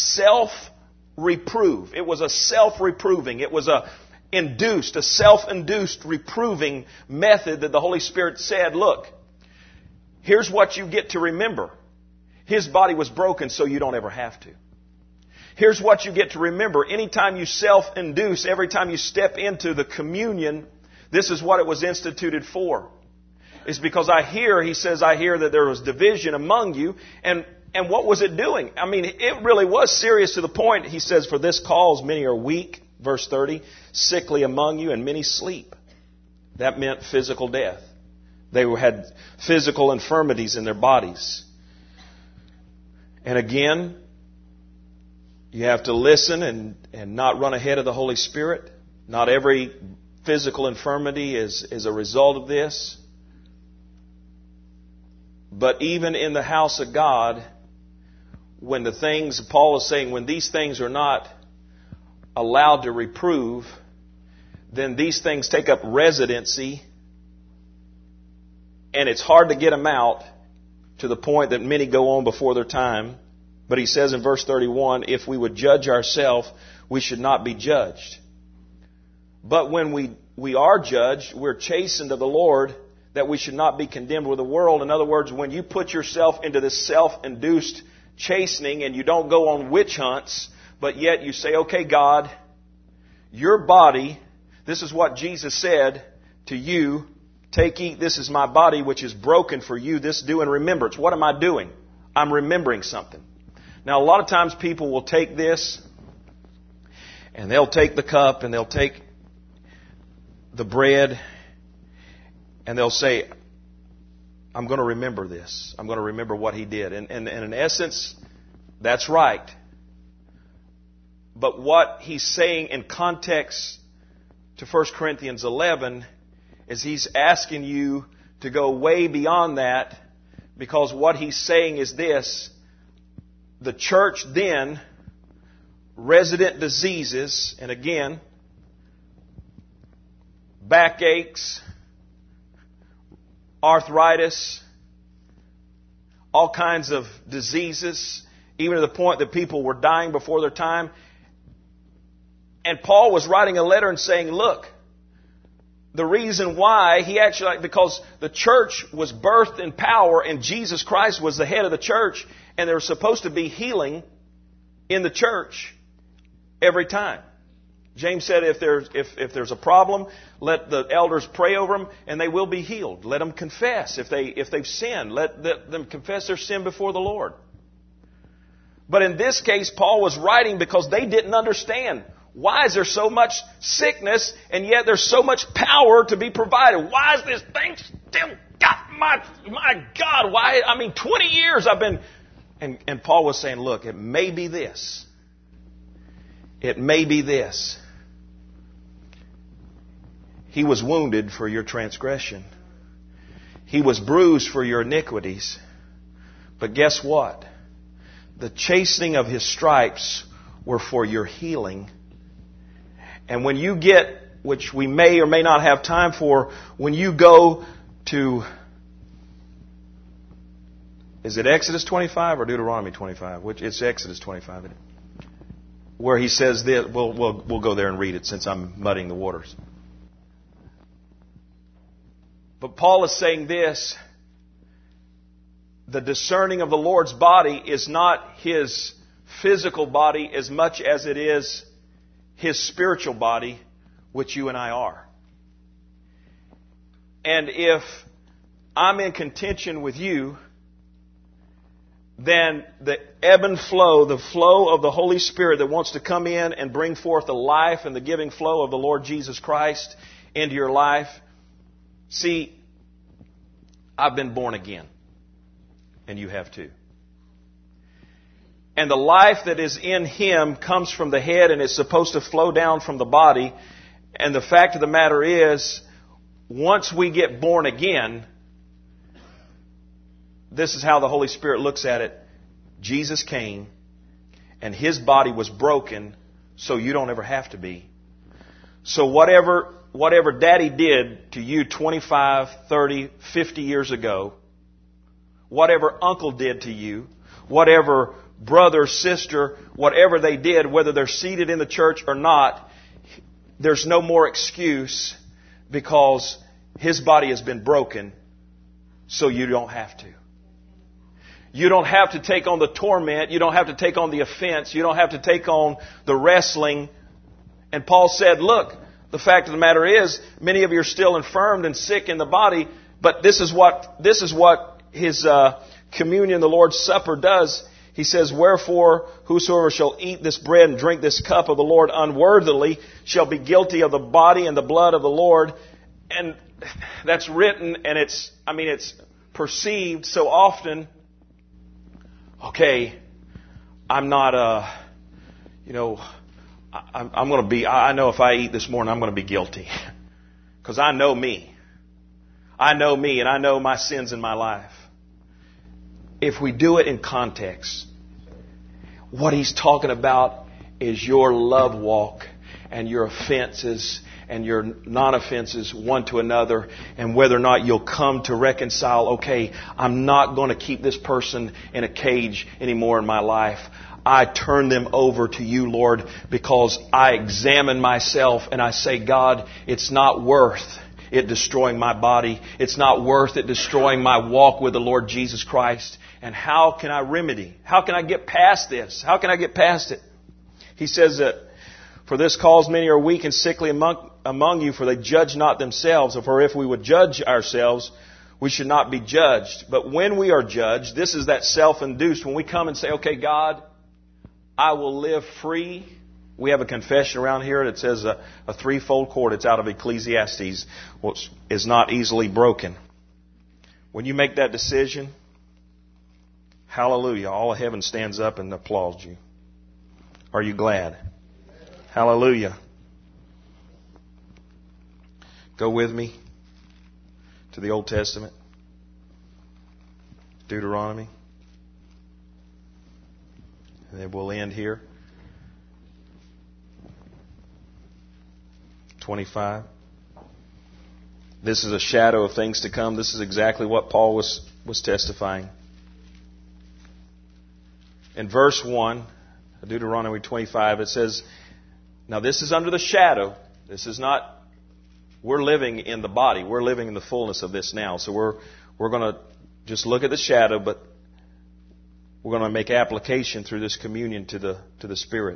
self-reprove. It was a self-reproving. It was a self-induced reproving method that the Holy Spirit said, look, here's what you get to remember. His body was broken so you don't ever have to. Here's what you get to remember. Anytime you self-induce, every time you step into the communion, this is what it was instituted for. It's because he says, I hear that there was division among you. And what was it doing? I mean, it really was serious to the point. He says, for this cause many are weak. Verse 30, sickly among you, and many sleep. That meant physical death. They had physical infirmities in their bodies. And again, you have to listen and not run ahead of the Holy Spirit. Not every physical infirmity is a result of this. But even in the house of God, when the things, Paul is saying, when these things are not allowed to reprove, then these things take up residency, and it's hard to get them out, to the point that many go on before their time. But he says in verse 31, if we would judge ourselves, we should not be judged. But when we are judged, we're chastened of the Lord, that we should not be condemned with the world. In other words, when you put yourself into this self-induced chastening and you don't go on witch hunts, but yet you say, okay, God, your body, this is what Jesus said to you Take, eat, this is my body which is broken for you. This do in remembrance. What am I doing? I'm remembering something. Now, a lot of times people will take this and they'll take the cup and they'll take the bread and they'll say, I'm going to remember this. I'm going to remember what He did. And in essence, that's right. But what He's saying in context to 1 Corinthians 11 is He's asking you to go way beyond that, because what He's saying is this: the church then, resident diseases, and again, backaches, arthritis, all kinds of diseases, even to the point that people were dying before their time. And Paul was writing a letter and saying, look, the reason why because the church was birthed in power and Jesus Christ was the head of the church, and there was supposed to be healing in the church every time. James said if there's a problem, let the elders pray over them and they will be healed. Let them confess. If they've sinned, let them confess their sin before the Lord. But in this case, Paul was writing because they didn't understand. Why is there so much sickness and yet there's so much power to be provided? Why is this thing still got my God? Why? 20 years I've been... And Paul was saying, look, it may be this. It may be this. He was wounded for your transgression. He was bruised for your iniquities. But guess what? The chastening of His stripes were for your healing. And when you get, which we may or may not have time for, when you go to, is it Exodus 25 or Deuteronomy 25? It's Exodus 25, isn't it? Where he says this, we'll go there and read it since I'm muddying the waters. But Paul is saying this: the discerning of the Lord's body is not His physical body as much as it is His spiritual body, which you and I are. And if I'm in contention with you, then the ebb and flow, the flow of the Holy Spirit that wants to come in and bring forth the life and the giving flow of the Lord Jesus Christ into your life. See, I've been born again, and you have too. And the life that is in Him comes from the head and is supposed to flow down from the body. And the fact of the matter is, once we get born again, this is how the Holy Spirit looks at it. Jesus came and His body was broken so you don't ever have to be. So whatever Daddy did to you 25, 30, 50 years ago, whatever Uncle did to you, whatever brother, sister, whatever they did, whether they're seated in the church or not, there's no more excuse, because His body has been broken so you don't have to. You don't have to take on the torment. You don't have to take on the offense. You don't have to take on the wrestling. And Paul said, look, the fact of the matter is, many of you are still infirmed and sick in the body, but this is what His communion, the Lord's Supper, does. He says, wherefore, whosoever shall eat this bread and drink this cup of the Lord unworthily shall be guilty of the body and the blood of the Lord. And that's written, and it's perceived so often. Okay, I'm not I'm going to be, I know if I eat this morning, I'm going to be guilty. Because I know me. I know me and I know my sins in my life. If we do it in context, what he's talking about is your love walk and your offenses and your non-offenses one to another, and whether or not you'll come to reconcile, okay, I'm not going to keep this person in a cage anymore in my life. I turn them over to you, Lord, because I examine myself and I say, God, it's not worth it destroying my body. It's not worth it destroying my walk with the Lord Jesus Christ. And how can I remedy? How can I get past this? How can I get past it? He says that, for this cause many are weak and sickly among among you, for they judge not themselves. For if we would judge ourselves, we should not be judged. But when we are judged, this is that self-induced. When we come and say, okay, God, I will live free. We have a confession around here that says a threefold cord. It's out of Ecclesiastes, which is not easily broken. When you make that decision, hallelujah, all of heaven stands up and applauds you. Are you glad? Hallelujah. Go with me to the Old Testament. Deuteronomy. And then we'll end here. 25. This is a shadow of things to come. This is exactly what Paul was testifying. In verse 1, Deuteronomy 25, it says, now this is under the shadow. This is not, we're living in the body. We're living in the fullness of this now. So we're going to just look at the shadow, but we're going to make application through this communion to the Spirit.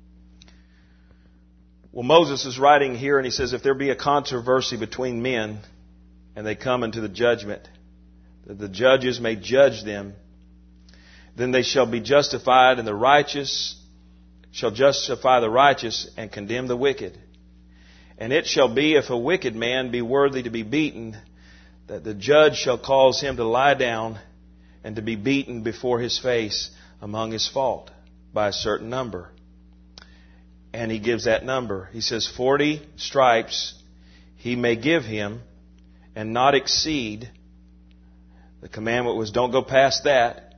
Well, Moses is writing here and he says, if there be a controversy between men and they come into the judgment, that the judges may judge them, then they shall be justified, and the righteous shall justify the righteous and condemn the wicked. And it shall be, if a wicked man be worthy to be beaten, that the judge shall cause him to lie down and to be beaten before his face among his fault by a certain number. And he gives that number. He says 40 stripes he may give him and not exceed. The commandment was don't go past that,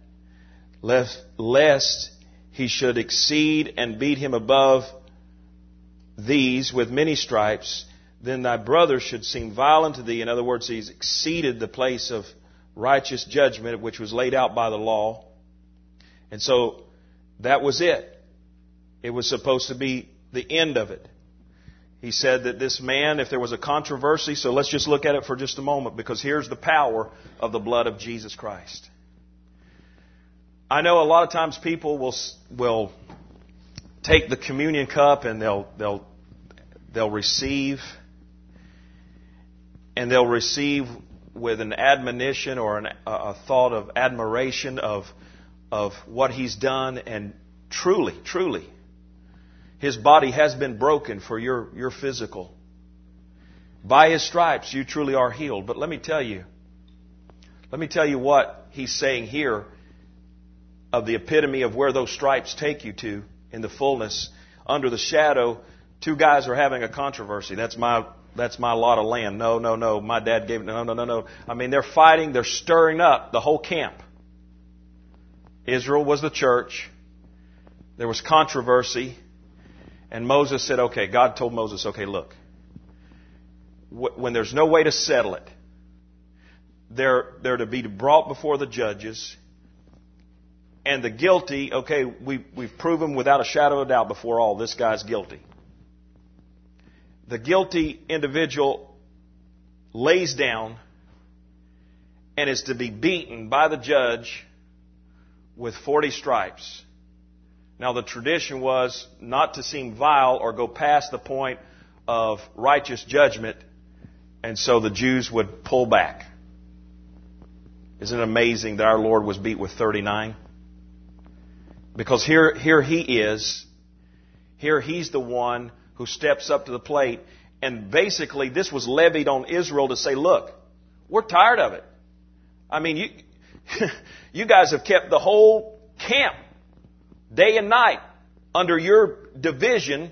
lest he should exceed and beat him above these with many stripes. Then thy brother should seem vile unto thee. In other words, he's exceeded the place of righteous judgment which was laid out by the law. And so that was it. It was supposed to be the end of it. He said that this man, if there was a controversy, so let's just look at it for just a moment, because here's the power of the blood of Jesus Christ. I know a lot of times people will take the communion cup and they'll receive, and they'll receive with an admonition or a thought of admiration of what he's done, and truly, his body has been broken for your physical. By his stripes, you truly are healed. But let me tell you what he's saying here of the epitome of where those stripes take you to in the fullness. Under the shadow, two guys are having a controversy. That's my lot of land. No. My dad gave it. No. I mean, they're fighting. They're stirring up the whole camp. Israel was the church. There was controversy. And Moses said, okay, God told Moses, okay, look, when there's no way to settle it, they're to be brought before the judges, and the guilty, okay, we've proven without a shadow of doubt before all, this guy's guilty. The guilty individual lays down and is to be beaten by the judge with 40 stripes. Now, the tradition was not to seem vile or go past the point of righteous judgment, and so the Jews would pull back. Isn't it amazing that our Lord was beat with 39? Because here he is. Here he's the one who steps up to the plate, and basically this was levied on Israel to say, look, we're tired of it. I mean, you guys have kept the whole camp day and night under your division.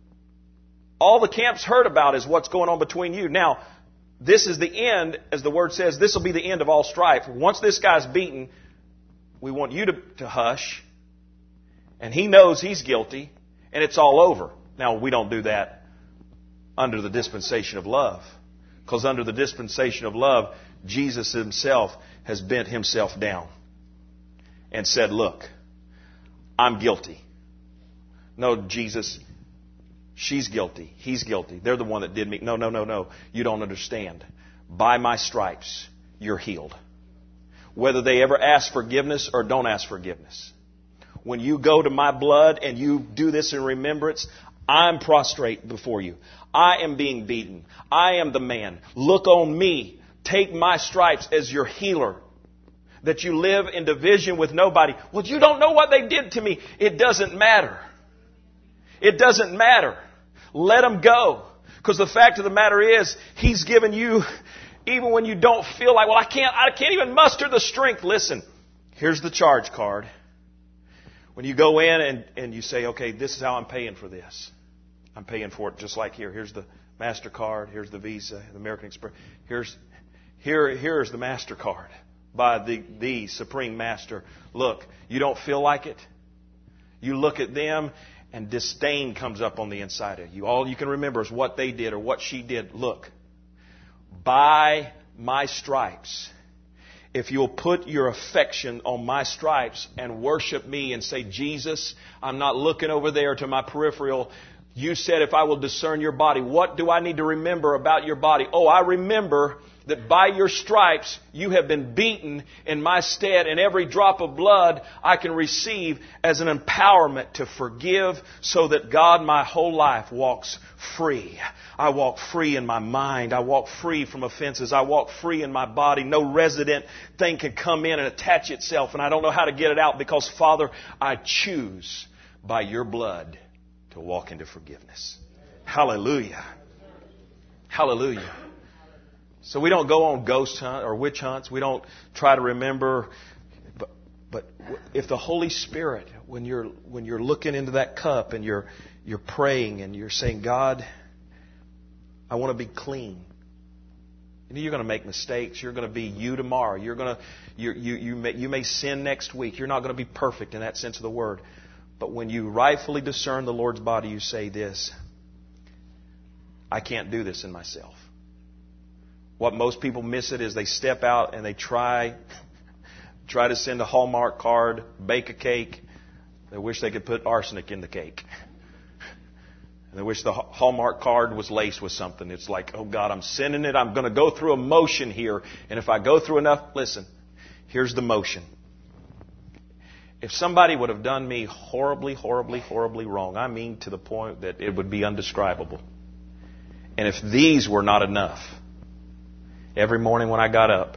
All the camp's heard about is what's going on between you. Now, this is the end, as the word says, this will be the end of all strife. Once this guy's beaten, we want you to hush. And he knows he's guilty, and it's all over. Now, we don't do that under the dispensation of love. Because under the dispensation of love, Jesus himself has bent himself down and said, look, I'm guilty. No, Jesus, she's guilty. He's guilty. They're the one that did me. No. You don't understand. By my stripes, you're healed. Whether they ever ask forgiveness or don't ask forgiveness. When you go to my blood and you do this in remembrance, I'm prostrate before you. I am being beaten. I am the man. Look on me. Take my stripes as your healer. That you live in division with nobody. Well, you don't know what they did to me. It doesn't matter. It doesn't matter. Let them go. Because the fact of the matter is, He's given you, even when you don't feel like, well, I can't even muster the strength. Listen, here's the charge card. When you go in and you say, okay, this is how I'm paying for this. I'm paying for it just like here. Here's the MasterCard. Here's the Visa, the American Express. Here's the MasterCard by the Supreme Master. Look, you don't feel like it. You look at them and disdain comes up on the inside of you. All you can remember is what they did or what she did. Look, by my stripes, if you'll put your affection on my stripes and worship me and say, Jesus, I'm not looking over there to my peripheral. You said if I will discern your body, what do I need to remember about your body? Oh, I remember that by your stripes you have been beaten in my stead, and every drop of blood I can receive as an empowerment to forgive, so that God, my whole life walks free. I walk free in my mind. I walk free from offenses. I walk free in my body. No resident thing can come in and attach itself, and I don't know how to get it out, because, Father, I choose by your blood to walk into forgiveness. Hallelujah. Hallelujah. So we don't go on ghost hunt or witch hunts. We don't try to remember. But if the Holy Spirit, when you're looking into that cup and you're praying and you're saying, God, I want to be clean. You're going to make mistakes. You're going to be you tomorrow. You may sin next week. You're not going to be perfect in that sense of the word. But when you rightfully discern the Lord's body, you say this: I can't do this in myself. What most people miss it is they step out and they try to send a Hallmark card, bake a cake. They wish they could put arsenic in the cake. And they wish the Hallmark card was laced with something. It's like, oh God, I'm sending it. I'm going to go through a motion here. And if I go through enough, listen, here's the motion. If somebody would have done me horribly, horribly, horribly wrong, I mean to the point that it would be undescribable. And if these were not enough, every morning when I got up,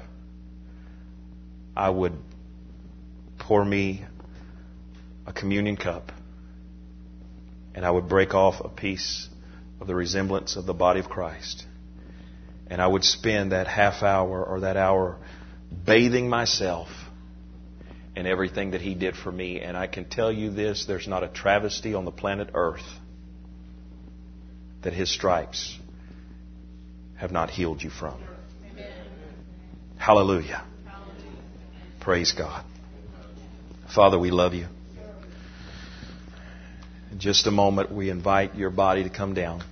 I would pour me a communion cup, and I would break off a piece of the resemblance of the body of Christ. And I would spend that half hour or that hour bathing myself in everything that He did for me. And I can tell you this, there's not a travesty on the planet Earth that His stripes have not healed you from. Hallelujah. Praise God. Father, we love you. In just a moment, we invite your body to come down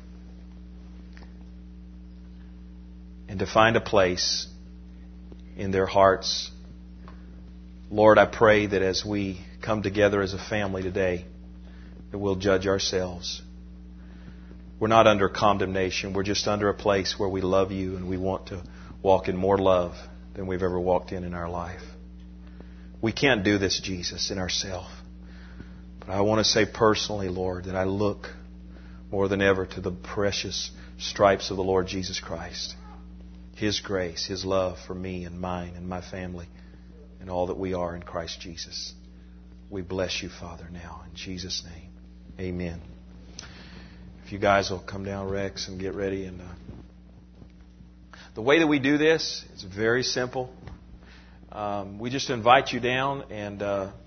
and to find a place in their hearts. Lord, I pray that as we come together as a family today, that we'll judge ourselves. We're not under condemnation. We're just under a place where we love you and we want to walk in more love than we've ever walked in our life. We can't do this, Jesus, in ourselves. But I want to say personally, Lord, that I look more than ever to the precious stripes of the Lord Jesus Christ. His grace, His love for me and mine and my family and all that we are in Christ Jesus. We bless you, Father, now in Jesus' name. Amen. If you guys will come down, Rex, and get ready. And the way that we do this is very simple. We just invite you down, and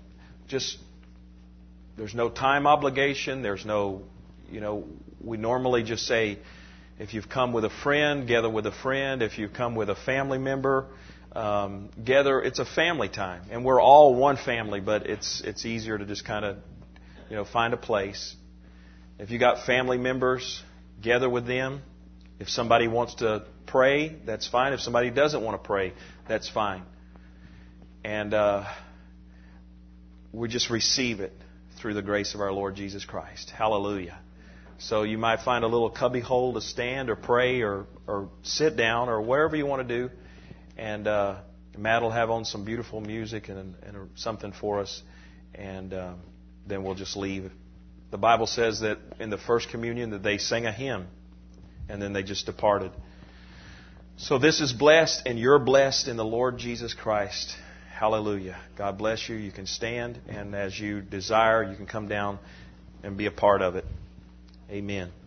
there's no time obligation. There's no, we normally just say, if you've come with a friend, gather with a friend. If you've come with a family member, gather. It's a family time, and we're all one family, but it's easier to just kind of, find a place. If you got family members, gather with them. If somebody wants to pray, that's fine. If somebody doesn't want to pray, that's fine. And we just receive it through the grace of our Lord Jesus Christ. Hallelujah. So you might find a little cubby hole to stand or pray or sit down or wherever you want to do. And Matt will have on some beautiful music and something for us. And then we'll just leave The Bible says that in the first communion that they sang a hymn and then they just departed. So this is blessed, and you're blessed in the Lord Jesus Christ. Hallelujah. God bless you. You can stand, and as you desire, you can come down and be a part of it. Amen.